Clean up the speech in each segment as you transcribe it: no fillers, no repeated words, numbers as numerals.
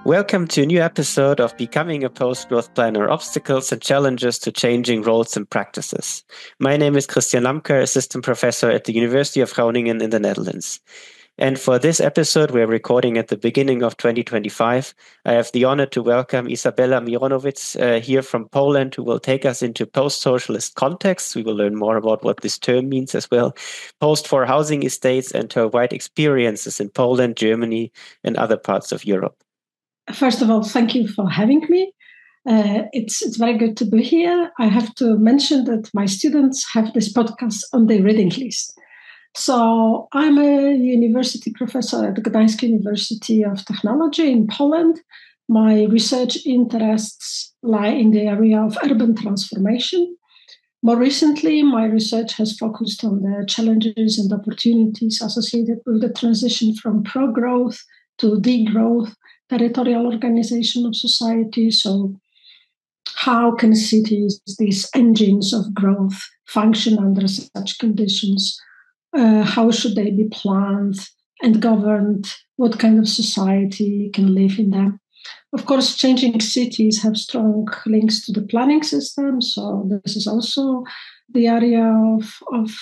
Welcome to a new episode of Becoming a Post-Growth Planner, Obstacles and Challenges to Changing Roles and Practices. My name is Christian Lamker, Assistant Professor at the University of Groningen in the Netherlands. And for this episode, we're recording at the beginning of 2025. I have the honor to welcome Isabella Mironowicz here from Poland, who will take us into post-socialist contexts. We will learn more about what this term means as well, post-war housing estates, and her wide experiences in Poland, Germany, and other parts of Europe. First of all, thank you for having me. It's very good to be here. I have to mention that my students have this podcast on their reading list. So I'm a university professor at Gdańsk University of Technology in Poland. My research interests lie in the area of urban transformation. More recently, my research has focused on the challenges and opportunities associated with the transition from pro-growth to degrowth, territorial organization of society. So how can cities, these engines of growth, function under such conditions? How should they be planned and governed? What kind of society can live in them? Of course, changing cities have strong links to the planning system. So this is also the area of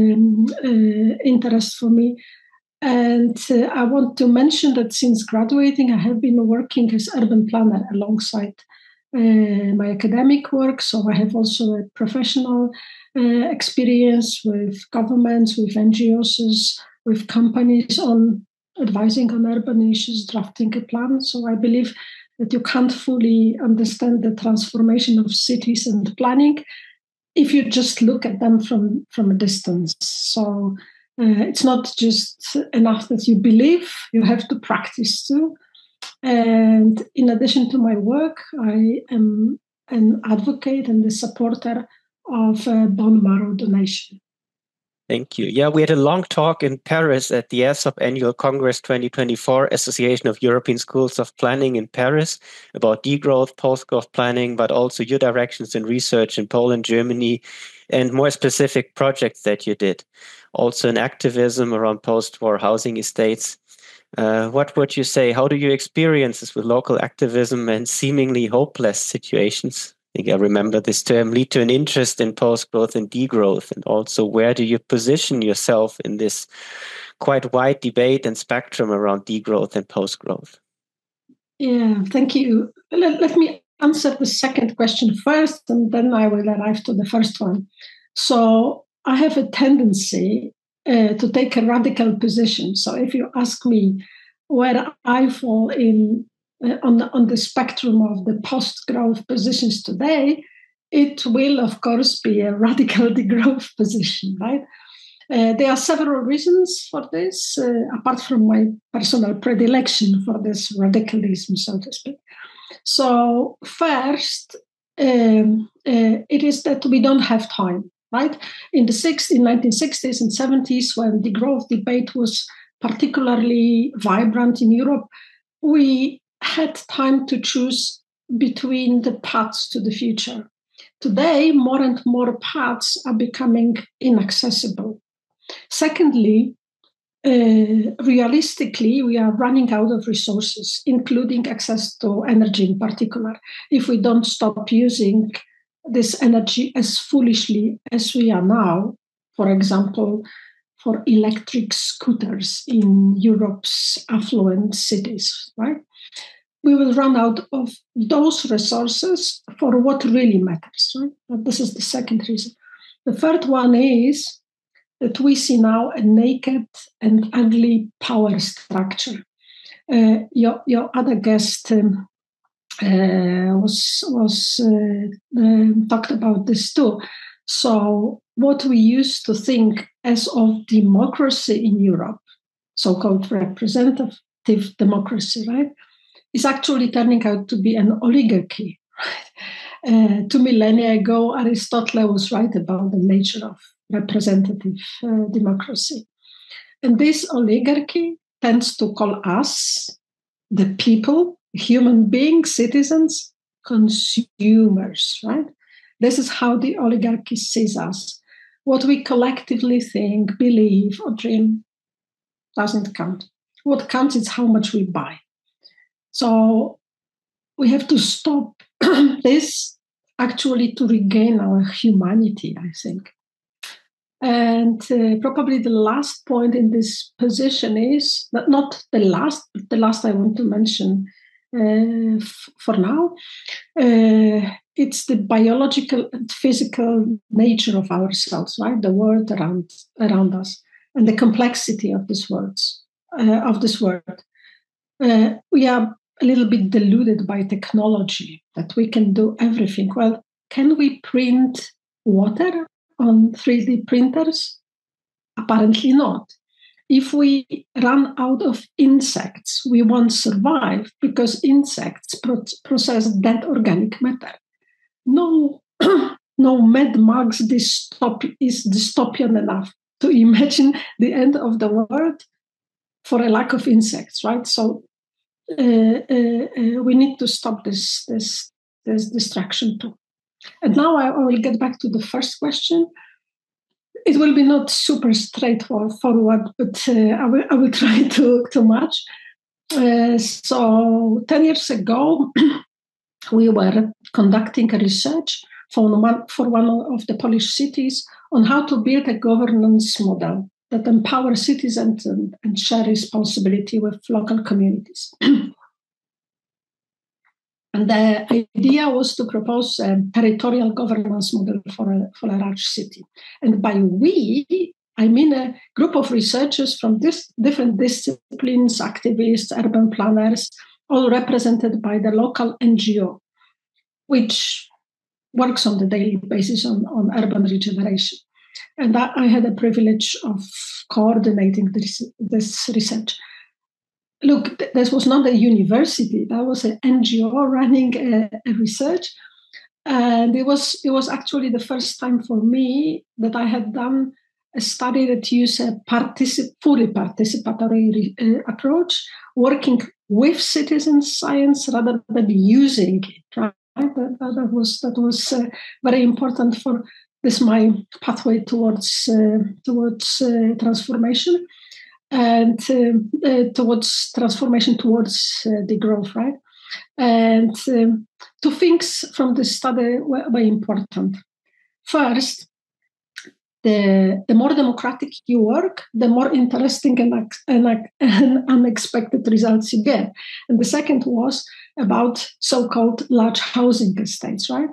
interest for me. And I want to mention that since graduating, I have been working as urban planner alongside my academic work. So I have also a professional experience with governments, with NGOs, with companies on advising on urban issues, drafting a plan. So I believe that you can't fully understand the transformation of cities and planning if you just look at them from a distance. So it's not just enough that you believe, you have to practice too. And in addition to my work, I am an advocate and a supporter of bone marrow donation. Thank you. Yeah, we had a long talk in Paris at the ASOP Annual Congress 2024, Association of European Schools of Planning in Paris, about degrowth, post-growth planning, but also your directions in research in Poland, Germany, and more specific projects that you did. Also in activism around post-war housing estates. What would you say? How do you experience this with local activism and seemingly hopeless situations? I think I remember this term, lead to an interest in post-growth and degrowth. And also, where do you position yourself in this quite wide debate and spectrum around degrowth and post-growth? Yeah, thank you. Let me answer the second question first, and then I will arrive to the first one. So I have a tendency to take a radical position. So if you ask me where I fall in on the spectrum of the post-growth positions today, it will, of course, be a radical degrowth position, right? There are several reasons for this, apart from my personal predilection for this radicalism, so to speak. So first, it is that we don't have time, right? In the 1960s and 70s, when the growth debate was particularly vibrant in Europe, we had time to choose between the paths to the future. Today, more and more paths are becoming inaccessible. Secondly, realistically, we are running out of resources, including access to energy in particular, if we don't stop using this energy as foolishly as we are now, for example, for electric scooters in Europe's affluent cities, right? We will run out of those resources for what really matters, right? This is the second reason. The third one is that we see now a naked and ugly power structure. Your other guest talked about this too. So what we used to think as of democracy in Europe, so-called representative democracy, right, is actually turning out to be an oligarchy. Right? 2 millennia ago, Aristotle was right about the nature of representative democracy. And this oligarchy tends to call us, the people, human beings, citizens, consumers, right? This is how the oligarchy sees us. What we collectively think, believe, or dream doesn't count. What counts is how much we buy. So we have to stop this actually to regain our humanity, I think. And probably the last point in this position is not the last, but the last I want to mention for now. It's the biological and physical nature of ourselves, right? The world around us, and the complexity of this world. We are a little bit deluded by technology that we can do everything. Well, can we print water on 3D printers? Apparently not. If we run out of insects, we won't survive because insects process dead organic matter. No, no Mad Max is dystopian enough to imagine the end of the world for a lack of insects, right? So we need to stop this distraction too. And now I will get back to the first question. It will be not super straightforward, but I will try to match. So 10 years ago, we were conducting a research for one of the Polish cities on how to build a governance model that empowers citizens and share responsibility with local communities. And the idea was to propose a territorial governance model for a large city. And by we, I mean a group of researchers from different disciplines, activists, urban planners, all represented by the local NGO, which works on the daily basis on urban regeneration. And I had the privilege of coordinating this research. Look, this was not a university. That was an NGO running a research. And it was actually the first time for me that I had done a study that used a fully participatory approach, working with citizen science rather than using it. Right? That was very important for this my pathway towards transformation. And towards transformation, towards the growth, right? And two things from this study were important. First, the more democratic you work, the more interesting and unexpected results you get. And the second was about so-called large housing estates, right?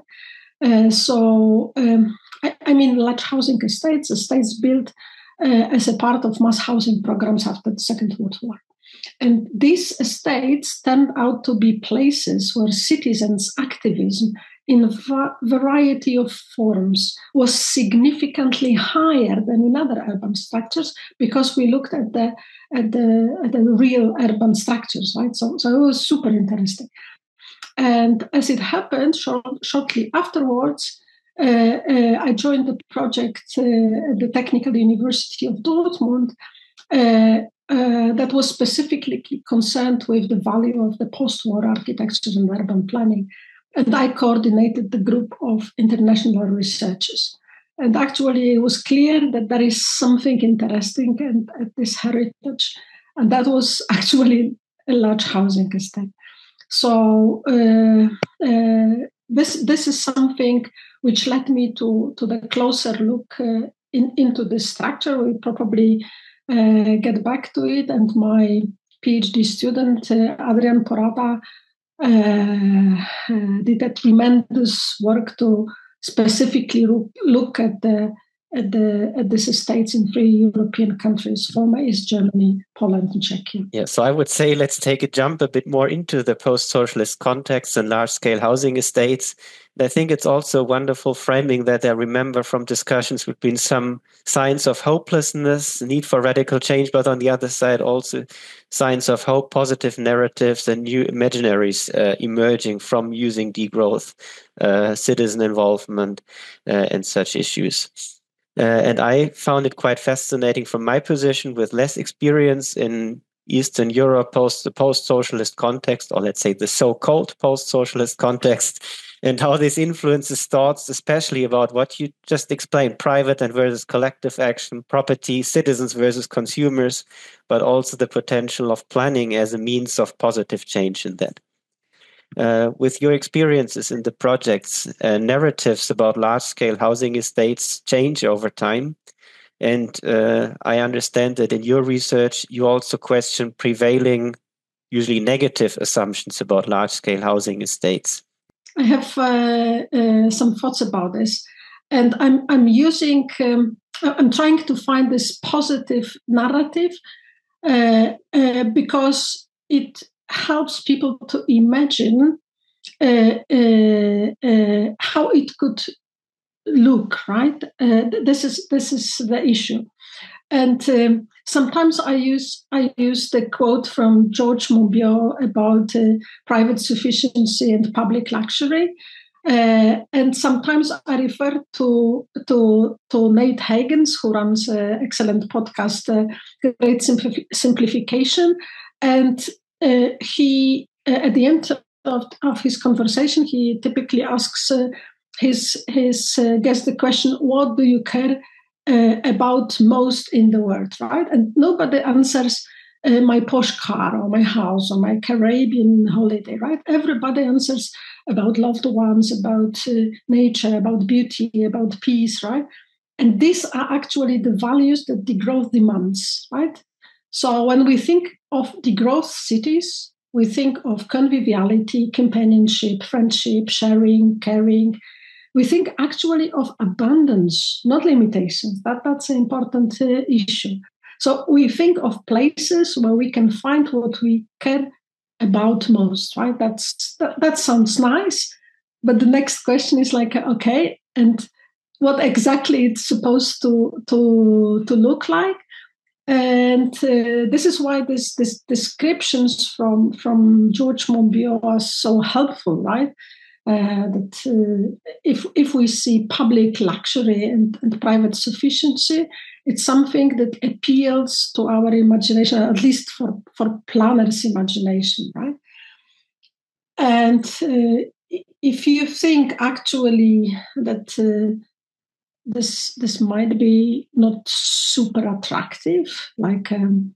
I mean large housing estates built as a part of mass housing programs after the Second World War. And these estates turned out to be places where citizens' activism in a variety of forms was significantly higher than in other urban structures, because we looked at the real urban structures, right? So it was super interesting. And as it happened, shortly afterwards, I joined the project at the Technical University of Dortmund that was specifically concerned with the value of the post-war architecture and urban planning. And I coordinated the group of international researchers. And actually, it was clear that there is something interesting at this heritage. And that was actually a large housing estate. So this is something which led me to the closer look into the structure. We probably get back to it. And my PhD student, Adrian Porata, did a tremendous work to specifically look at these estates in 3 European countries, former East Germany, Poland, and Czechia. Yeah, so I would say let's take a jump a bit more into the post-socialist context and large-scale housing estates. And I think it's also wonderful framing that I remember from discussions between some signs of hopelessness, need for radical change, but on the other side also signs of hope, positive narratives, and new imaginaries emerging from using degrowth, citizen involvement, and such issues. And I found it quite fascinating from my position with less experience in Eastern Europe, the post-socialist context, or let's say the so-called post-socialist context, and how this influences thoughts, especially about what you just explained, private and versus collective action, property, citizens versus consumers, but also the potential of planning as a means of positive change in that. With your experiences in the projects, narratives about large-scale housing estates change over time. And I understand that in your research, you also question prevailing, usually negative assumptions about large-scale housing estates. I have some thoughts about this, and I'm using. I'm trying to find this positive narrative because it helps people to imagine how it could look. Right. This is the issue. And sometimes I use the quote from George Monbiot about private sufficiency and public luxury, and sometimes I refer to Nate Hagens, who runs an excellent podcast, Great Simplification, and he at the end of his conversation he typically asks his guest the question, "What do you care about most in the world?" Right? And nobody answers my posh car or my house or my Caribbean holiday, right? Everybody answers about loved ones, about nature, about beauty, about peace, right? And these are actually the values that degrowth demands, right? So when we think of degrowth cities, we think of conviviality, companionship, friendship, sharing, caring. We think actually of abundance, not limitations. That's an important issue. So we think of places where we can find what we care about most, right? That sounds nice, but the next question is like, okay, and what exactly it's supposed to look like? And this is why these descriptions from George Monbiot are so helpful, right? That if we see public luxury and private sufficiency, it's something that appeals to our imagination, at least for planners' imagination, right? And if you think actually that this might be not super attractive, like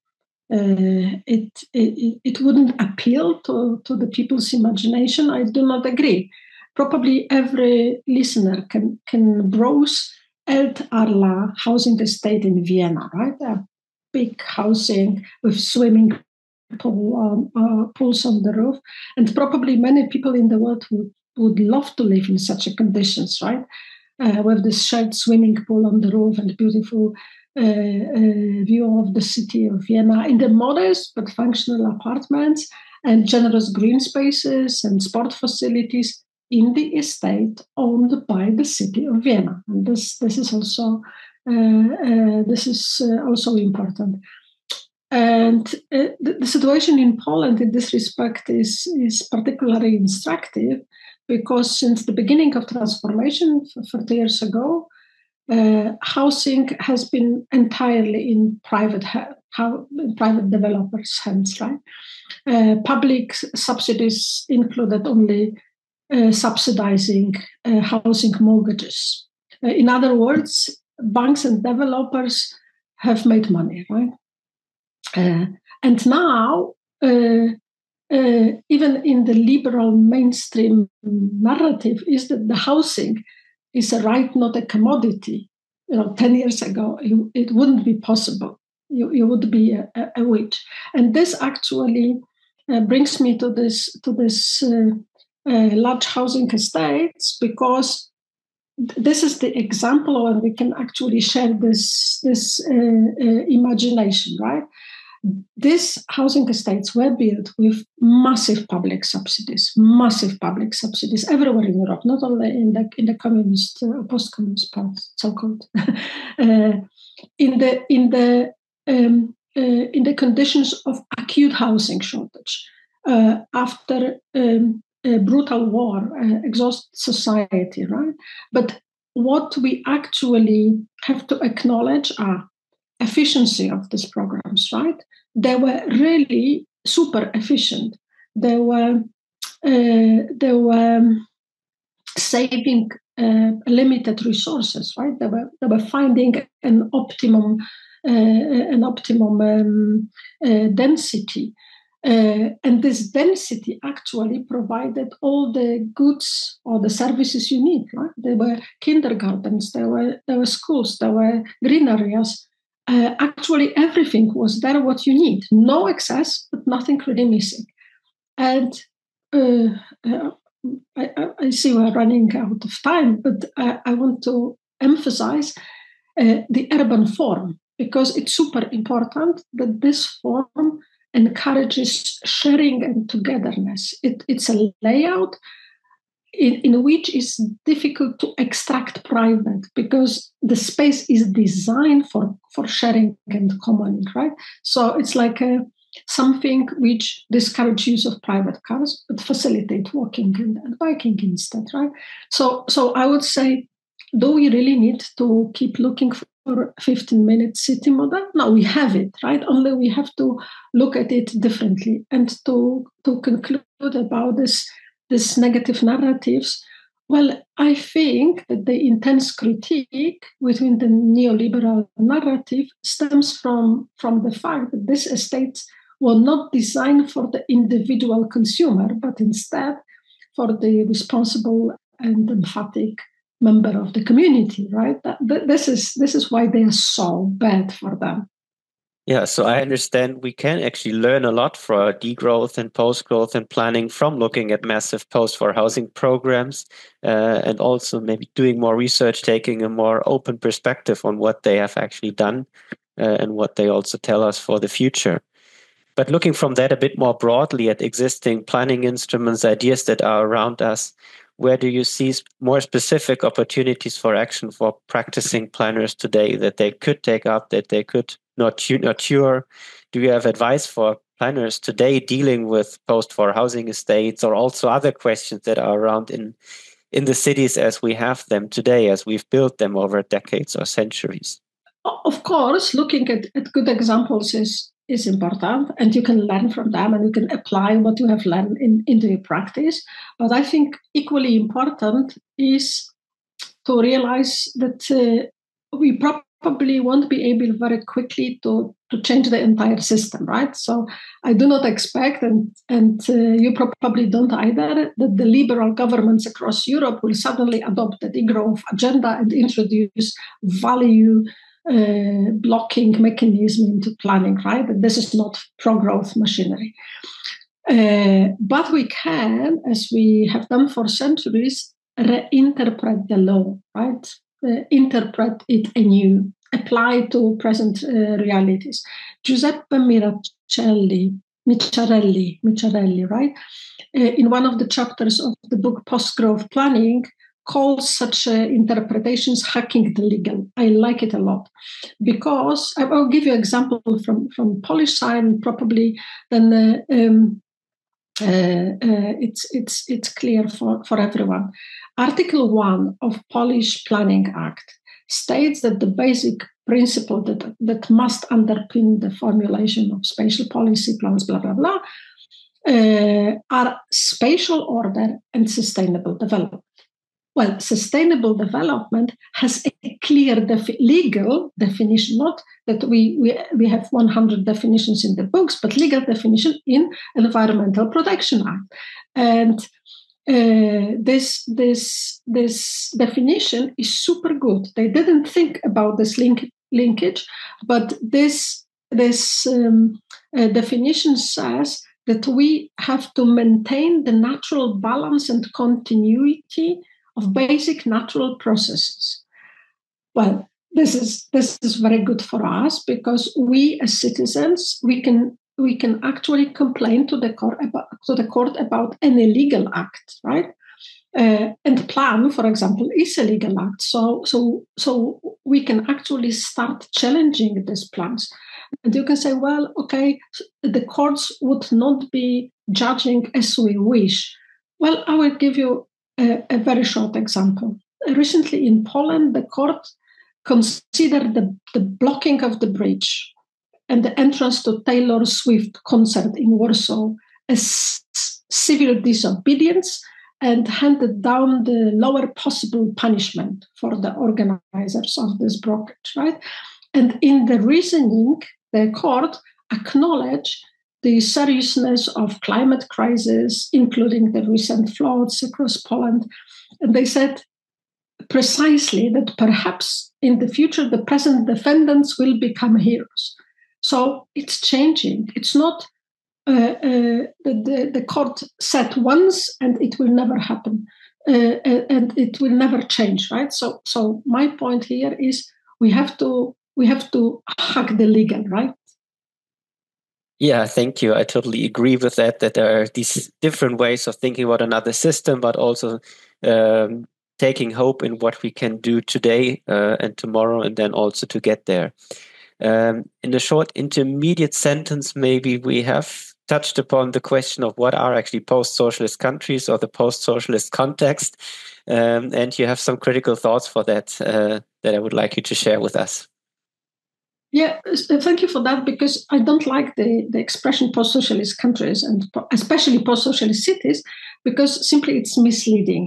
it wouldn't appeal to the people's imagination, I do not agree. Probably every listener can browse Eld-Arla housing estate in Vienna, right? A big housing with swimming pools on the roof, and probably many people in the world would love to live in such conditions, right? With this shared swimming pool on the roof and beautiful view of the city of Vienna in the modest but functional apartments and generous green spaces and sport facilities in the estate owned by the city of Vienna. And this is also important. And the situation in Poland in this respect is particularly instructive, because since the beginning of transformation 30 years ago, housing has been entirely in private developers' hands, right? Public subsidies included only subsidizing housing mortgages. In other words, banks and developers have made money, right? And now, even in the liberal mainstream narrative, is that the housing is a right, not a commodity. 10 years ago, it wouldn't be possible. You would be a witch. And this actually brings me to this large housing estates, because this is the example where we can actually share this imagination, right? These housing estates were built with massive public subsidies everywhere in Europe, not only in the communist or post-communist part, so-called. In the conditions of acute housing shortage after a brutal war, exhaust society, right? But what we actually have to acknowledge are efficiency of these programs, right? They were really super efficient. They were saving limited resources, right? They were finding an optimum density. And this density actually provided all the goods or the services you need. Right? There were kindergartens, there were schools, there were green areas. Actually, everything was there what you need. No excess, but nothing really missing. And I see we're running out of time, but I want to emphasize the urban form, because it's super important that this form encourages sharing and togetherness. It's a layout in which it's difficult to extract private, because the space is designed for sharing and commoning, right? So it's like something which discourages use of private cars, but facilitate walking and biking instead, right? So I would say, do we really need to keep looking for 15-minute city model? No, we have it, right? Only we have to look at it differently. And to conclude about this negative narratives, well, I think that the intense critique within the neoliberal narrative stems from the fact that these estates were not designed for the individual consumer, but instead for the responsible and emphatic member of the community, right? This is why they are so bad for them. Yeah, so I understand we can actually learn a lot for degrowth and post-growth and planning from looking at massive post-war housing programs and also maybe doing more research, taking a more open perspective on what they have actually done and what they also tell us for the future. But looking from that a bit more broadly at existing planning instruments, ideas that are around us, where do you see more specific opportunities for action for practicing planners today that they could take up, that they could nurture? Do you have advice for planners today dealing with post-war housing estates or also other questions that are around in the cities as we have them today, as we've built them over decades or centuries? Of course, looking at good examples is important, and you can learn from them and you can apply what you have learned into your practice. But I think equally important is to realize that we probably won't be able very quickly to change the entire system, right? So I do not expect, and you probably don't either, that the liberal governments across Europe will suddenly adopt the degrowth agenda and introduce value blocking mechanism into planning, right? That this is not pro-growth machinery. But we can, as we have done for centuries, reinterpret the law, right? Interpret it anew, apply to present realities. Giuseppe Micciarelli, right? In one of the chapters of the book Post-Growth Planning, calls such interpretations hacking the legal. I like it a lot, because I will give you an example from Polish side, probably then it's clear for everyone. Article 1 of Polish Planning Act states that the basic principle that must underpin the formulation of spatial policy plans, blah, blah, blah, are spatial order and sustainable development. Well, sustainable development has a clear legal definition, not that we have 100 definitions in the books, but legal definition in Environmental Protection Act. And this definition is super good. They didn't think about this linkage, but this definition says that we have to maintain the natural balance and continuity of basic natural processes. Well, this is very good for us, because we as citizens we can actually complain to the court about any legal act, right? And plan, for example, is a legal act. So we can actually start challenging these plans. And you can say, well, okay, the courts would not be judging as we wish. Well, I will give you a very short example. Recently in Poland, the court considered the blocking of the bridge and the entrance to Taylor Swift concert in Warsaw as civil disobedience and handed down the lower possible punishment for the organizers of this blockage, right? And in the reasoning, the court acknowledged the seriousness of climate crisis, including the recent floods across Poland. And they said precisely that perhaps in the future, the present defendants will become heroes. So it's changing. It's not the court said once and it will never happen. And it will never change, right? So my point here is we have to hack the legal, right? Yeah, thank you. I totally agree with that there are these different ways of thinking about another system, but also taking hope in what we can do today and tomorrow, and then also to get there. In a short intermediate sentence, maybe we have touched upon the question of what are actually post-socialist countries or the post-socialist context. And you have some critical thoughts for that that I would like you to share with us. Yeah, thank you for that, because I don't like the expression post-socialist countries and especially post-socialist cities, because simply it's misleading.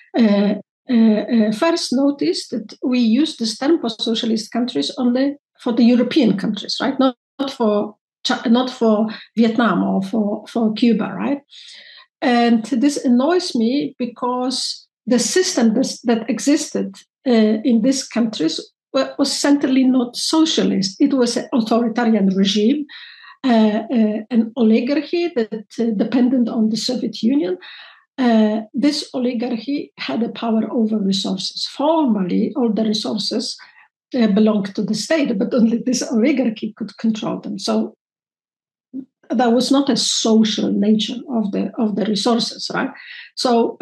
First, notice that we use this term post-socialist countries only for the European countries, right? Not for Vietnam or for Cuba, right? And this annoys me because the system that existed in these countries was certainly not socialist. It was an authoritarian regime, an oligarchy that depended on the Soviet Union. This oligarchy had a power over resources. Formally, all the resources belonged to the state, but only this oligarchy could control them. So that was not a social nature of the resources, right? So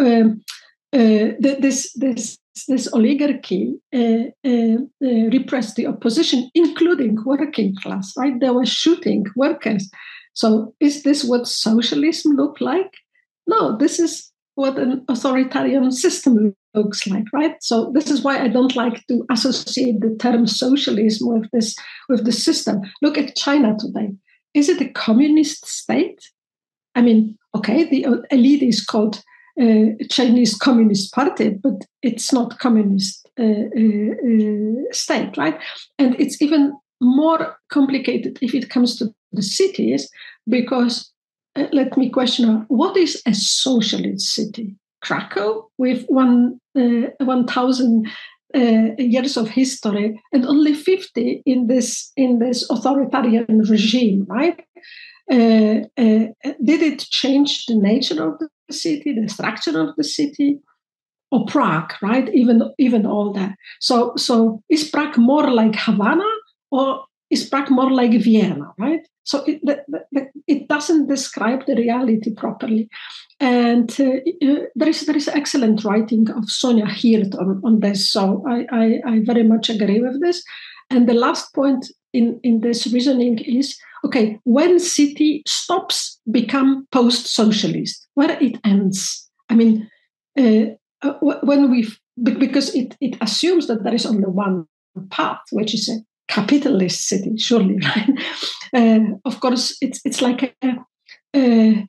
this oligarchy repressed the opposition, including working class, right? They were shooting workers. So is this what socialism looked like? No, this is what an authoritarian system looks like, right? So this is why I don't like to associate the term socialism with the system. Look at China today. Is it a communist state? I mean, okay, the elite is called Chinese Communist Party, but it's not communist state, right? And it's even more complicated if it comes to the cities, because let me question, what is a socialist city? Krakow with 1,000 years of history and only 50 in this authoritarian regime, right? Did it change the nature of the city, the structure of the city? Or Prague, right? Even all that. So is Prague more like Havana, or is Prague more like Vienna, right? So it doesn't describe the reality properly. And there is excellent writing of Sonja Hirt on this. So I very much agree with this. And the last point in this reasoning is, okay, when city stops become post-socialist, where it ends. I mean, because it assumes that there is only one path, which is a capitalist city, surely, right? Of course, it's like there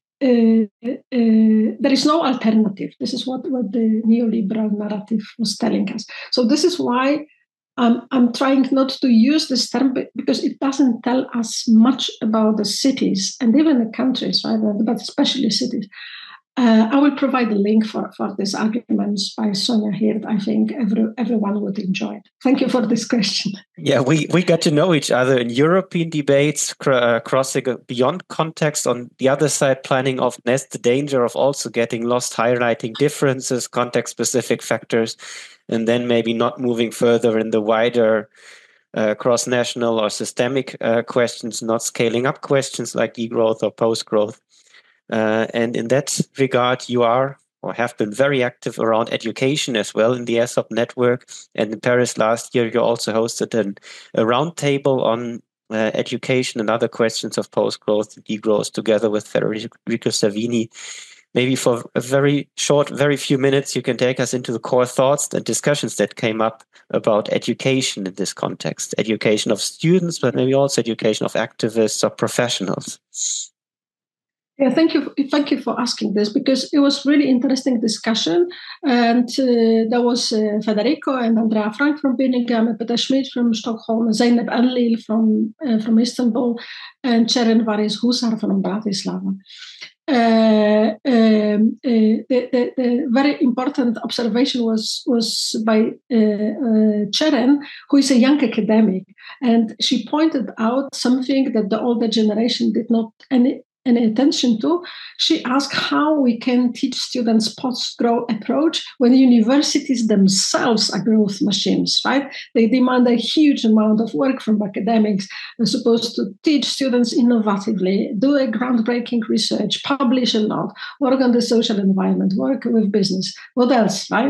is no alternative. This is what the neoliberal narrative was telling us. So this is why I'm trying not to use this term, because it doesn't tell us much about the cities and even the countries, right? But especially cities. I will provide a link for these arguments by Sonja Hirt. I think everyone would enjoy it. Thank you for this question. Yeah, we got to know each other in European debates, crossing beyond context. On the other side, planning of Nest, the danger of also getting lost, highlighting differences, context-specific factors, and then maybe not moving further in the wider cross-national or systemic questions, not scaling up questions like degrowth or post-growth. And in that regard, you are or have been very active around education as well in the ESOP network. And in Paris last year, you also hosted a roundtable on education and other questions of post-growth and degrowth together with Federico Savini. Maybe for a very short, very few minutes, you can take us into the core thoughts and discussions that came up about education in this context, education of students, but maybe also education of activists or professionals. Yeah, thank you. Thank you for asking this, because it was really interesting discussion. And there was Federico and Andrea Frank from Birmingham, Peter Schmidt from Stockholm, Zeynep Enlil from Istanbul, and Ceren Varis Husar from Bratislava. The very important observation was by Ceren, who is a young academic, and she pointed out something that the older generation did not any attention to. She asked how we can teach students post-growth approach when universities themselves are growth machines, right? They demand a huge amount of work from academics. They're supposed to teach students innovatively, do a groundbreaking research, publish a lot, work on the social environment, work with business. What else, right?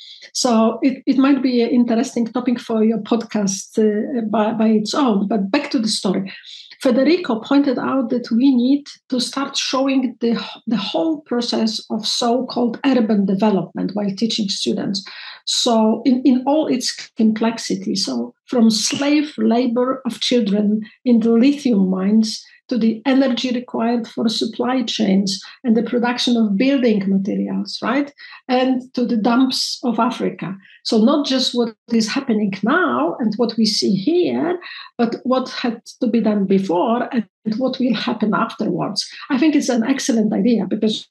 So it might be an interesting topic for your podcast by its own. But back to the story. Federico pointed out that we need to start showing the whole process of so-called urban development while teaching students. So in all its complexity, so from slave labor of children in the lithium mines to the energy required for supply chains and the production of building materials, right? And to the dumps of Africa. So not just what is happening now and what we see here, but what had to be done before and what will happen afterwards. I think it's an excellent idea, because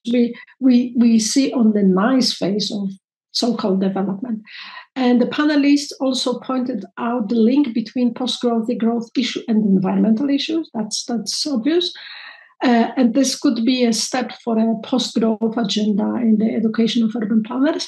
we see on the nice face of so-called development. And the panelists also pointed out the link between post-growth, the growth issue, and environmental issues. That's obvious. And this could be a step for a post-growth agenda in the education of urban planners.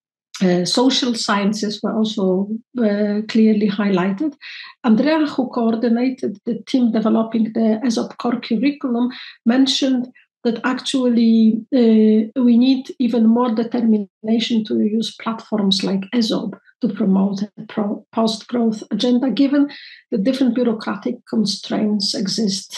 Social sciences were also clearly highlighted. Andrea, who coordinated the team developing the ESOP core curriculum, mentioned that actually we need even more determination to use platforms like ESOP to promote a post-growth agenda, given the different bureaucratic constraints exist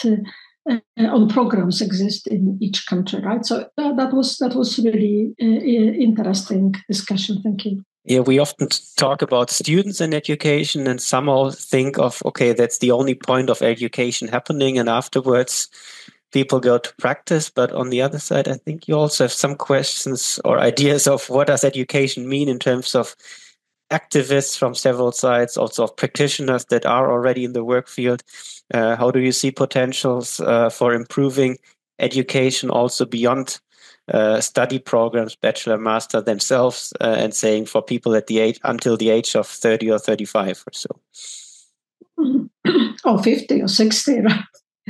on programs exist in each country, right? So that was really interesting discussion. Thank you. Yeah, we often talk about students in education and somehow think of, okay, that's the only point of education happening, and afterwards people go to practice. But on the other side, I think you also have some questions or ideas of what does education mean in terms of activists from several sides, also of practitioners that are already in the work field. How do you see potentials for improving education also beyond study programs, bachelor, master themselves, and saying for people at the age until the age of 30 or 35 or so? Or 50 or 60, right?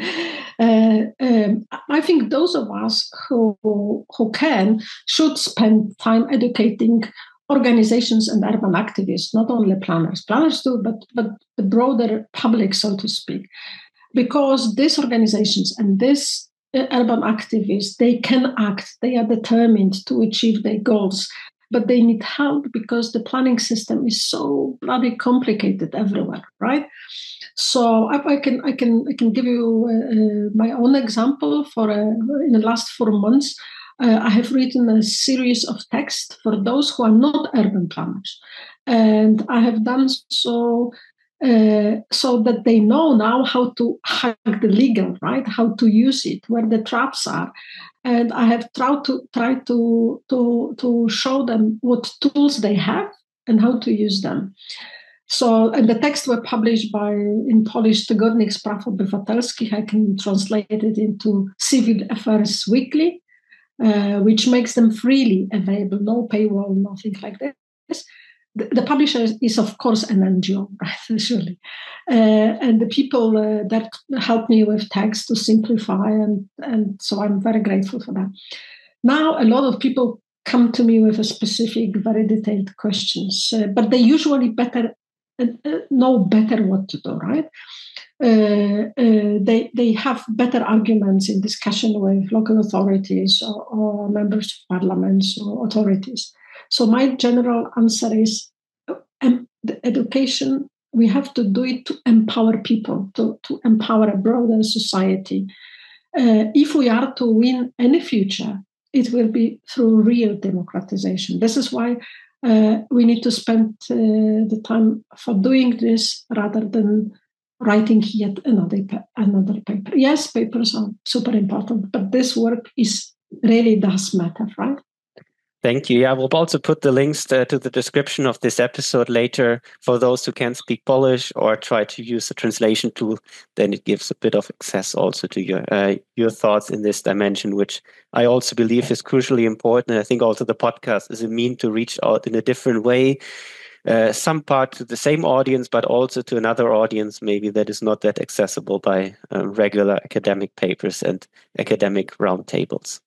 I think those of us who can should spend time educating organizations and urban activists, not only planners too, but the broader public, so to speak, because these organizations and these urban activists, they can act, they are determined to achieve their goals, but they need help because the planning system is so bloody complicated everywhere, right? So I can give you my own example. In the last 4 months, I have written a series of texts for those who are not urban planners, and I have done so that they know now how to hack the legal, right? How to use it, where the traps are, and I have tried to show them what tools they have and how to use them. So, and the texts were published in Polish Tygodnik Spraw Obywatelskich. I can translate it into Civil Affairs Weekly, which makes them freely available, no paywall, nothing like this. The publisher is, of course, an NGO, right? Surely. And the people that helped me with text to simplify, and so I'm very grateful for that. Now, a lot of people come to me with a specific, very detailed questions, but they usually know better what to do, right? They have better arguments in discussion with local authorities or members of parliaments or authorities. So my general answer is the education, we have to do it to empower people, to empower a broader society. If we are to win any future, it will be through real democratization. This is why we need to spend the time for doing this rather than writing yet another paper. Yes, papers are super important, but this work really does matter, right? Thank you. Yeah, we'll also put the links to the description of this episode later for those who can't speak Polish or try to use the translation tool. Then it gives a bit of access also to your thoughts in this dimension, which I also believe is crucially important. I think also the podcast is a mean to reach out in a different way, some part to the same audience, but also to another audience maybe that is not that accessible by regular academic papers and academic roundtables.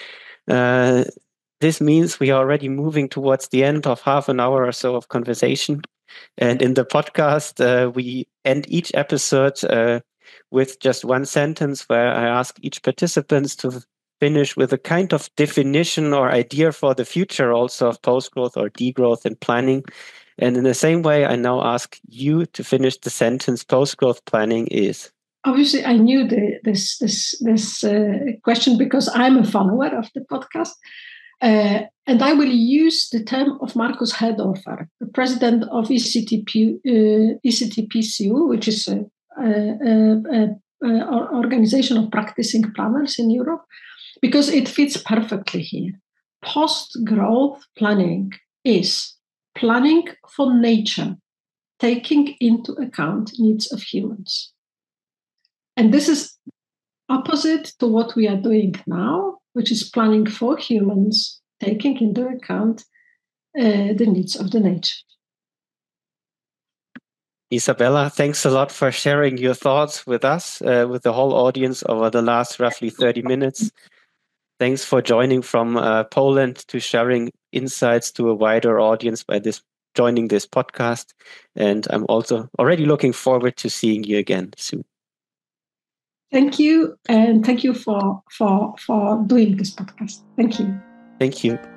This means we are already moving towards the end of half an hour or so of conversation. And in the podcast, we end each episode with just one sentence where I ask each participant to finish with a kind of definition or idea for the future also of post-growth or degrowth and planning. And in the same way, I now ask you to finish the sentence. Post-growth planning is. Obviously, I knew this question because I'm a follower of the podcast. And I will use the term of Markus Herdorfer, the president of ECTPCU, which is an organization of practicing planners in Europe, because it fits perfectly here. Post-growth planning is planning for nature, taking into account needs of humans. And this is opposite to what we are doing now, which is planning for humans, taking into account the needs of the nature. Isabella, thanks a lot for sharing your thoughts with us, with the whole audience over the last roughly 30 minutes. Thanks for joining from Poland to sharing insights to a wider audience by joining this podcast. And I'm also already looking forward to seeing you again soon. Thank you, and thank you for doing this podcast. Thank you. Thank you.